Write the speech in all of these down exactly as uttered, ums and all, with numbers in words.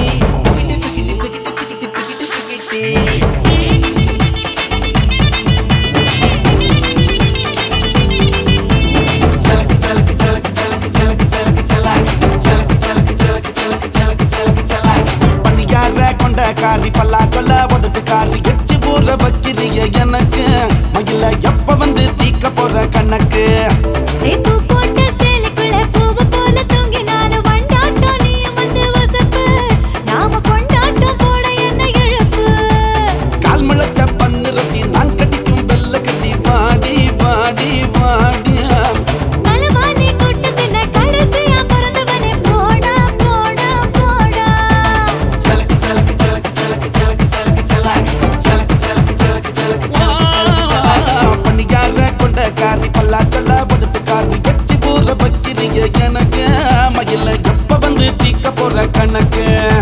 காரி பல்லா சொல்ல உதட்டு காரி எச்சு ஊற வைக்கிறிய எனக்கு மயில எப்ப வந்து தீக்க போற கணக்கு கால் முளைச்ச பண்ணு ரொட்டி நான் கட்டிக்கும் வெள்ள கட்டி வாடி வாடி வாடி காரி பல்லா சொல்ல உதட்டு காரி எச்சு ஊற வைக்கிறிய எனக்கு மயில எப்ப வந்து தீக்க போற கணக்கு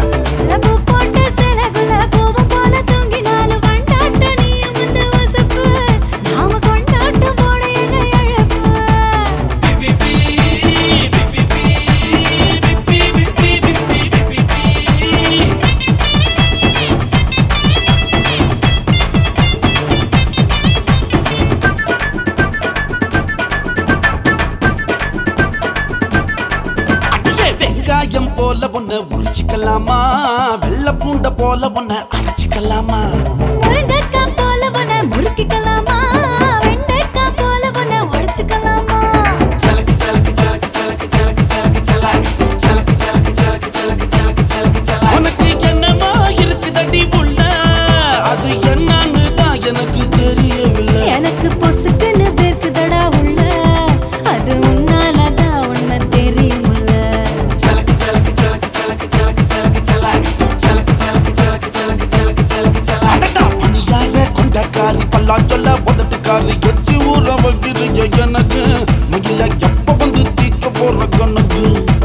வெங்காயம் போல ஒண்ணு உரிச்சிக்கலாமா வெள்ள பூண்ட போல ஒண்ணு அரைச்சிக்கலாமா முருங்கைக்காய் போல ஒண்ணு முறுக்கிக்கலாமா வெண்டைக்காய் போல ஒண்ணு உடைச்சிக்கலாமா சலக்கு சலக்கு சலக்கு சலக்கு சலக்கு சலக்கு சலக்கு சலக்கு சலக்கு சலக்கு சலக்கு சலக்கு சலக்கு சலக்கு உனக்கு என்னமா இருக்குதடி புள்ள அது என்னன்னு தான் எனக்கு தெரியவில்லை எனக்கு பொசுக்குன்னு வேர்க்குதடா உள்ள அது உன்னாலதான் உன்னை தெரியும்ல காரி பல்லா சொல்ல உதட்டு காரி எச்சு ஊற வைக்கிறிய எனக்கு மயில எப்ப வந்து தீக்க போற கணக்கு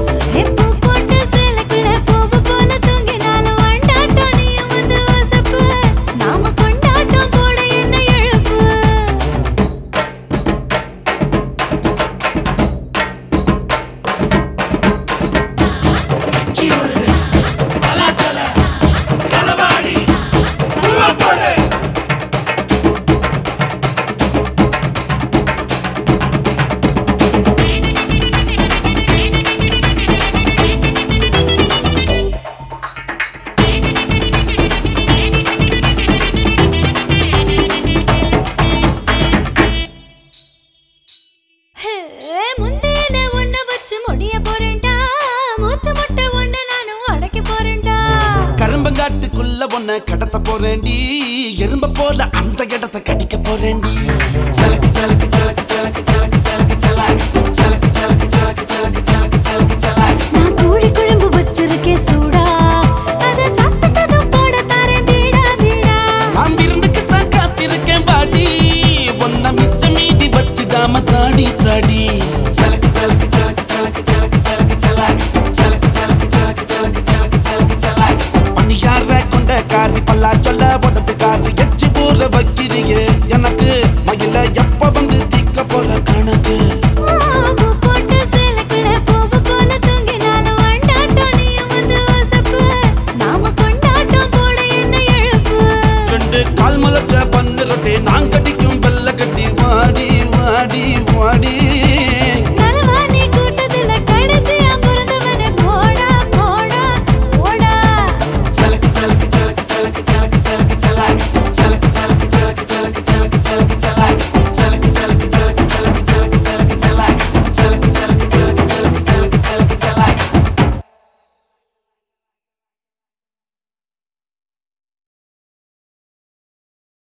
கரும்பங்காட்டுக்குள்ள ஒன்ன கடத்த போறேன்டி எறும்ப போல அந்த இடத்தை கடிக்க போறேன்டி சலக்கு சலக்கு சலக்கு சலக்கு சலக்கு சலக்கு சலக்கு சலக்கு சலக்கு சலக்கு சலக்கு சலக்கு சலக்கு சலக்கு நான் கோழி குழம்பு வச்சிருக்கேன் சூடா அத சாப்பிட்டதும் போட தாரேன் பீடா பீடா நான் விருந்துக்கு தான் காத்திருக்கேன் பாடி ஒன்ன மிச்ச மீதி வச்சுடாம தாடி தாடி சலக்கு சலக்கு சலக்கு சலக்கு சலக்கு சலக்கு சலக்கு சலக்கு சலக்கு சலக்கு சலக்கு சலக்கு சலக்கு சலக்கு பணியார கொண்ட காரி பல்லா சொல்ல உதட்டு காரி எச்சு ஊற வைக்கிறியே எனக்கு மயில